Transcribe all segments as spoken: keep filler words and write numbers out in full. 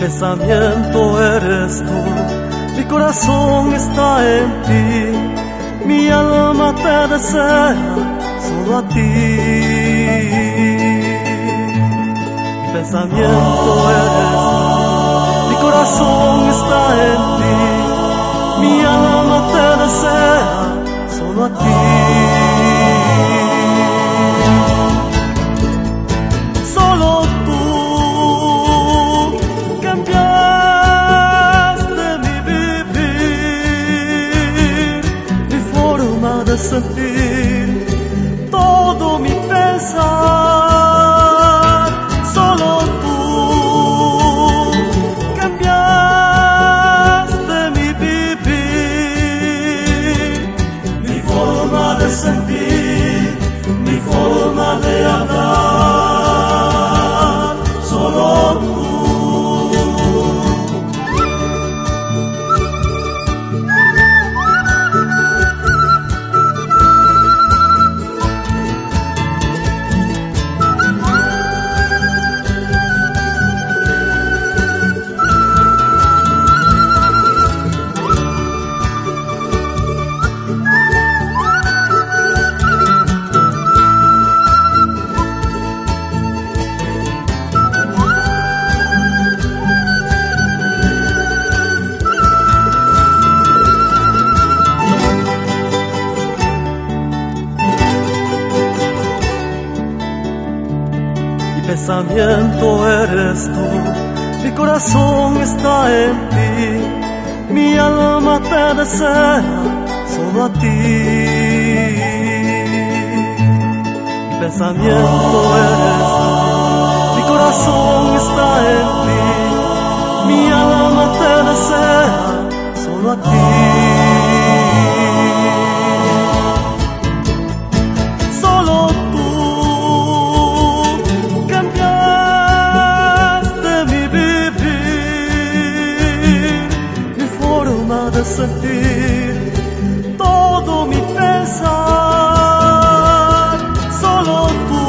pensamiento eres tú, mi corazón está en ti, mi alma te desea solo a ti. Mi pensamiento eres tú, mi corazón está en ti, mi alma te desea solo a ti. Sentir todo mi pensar, solo tú cambiaste mi vivir, mi forma de sentir, mi forma de hablar, solo tú. Mi pensamiento eres tú, mi corazón está en ti, mi alma te desea solo a ti. Mi pensamiento eres tú, mi corazón está en ti, mi alma te desea solo a ti. Sentir todo mi pensar, solo tú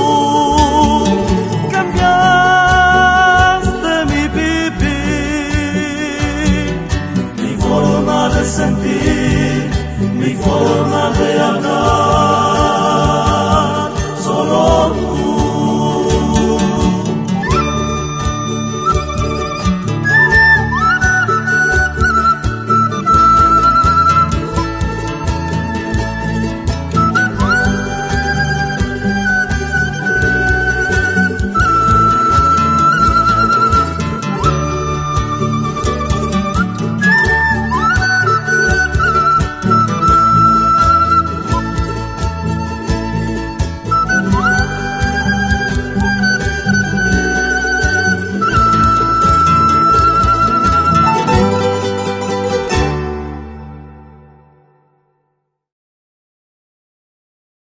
cambiaste mi vivir, mi forma de sentir, mi forma de hablar, solo tú.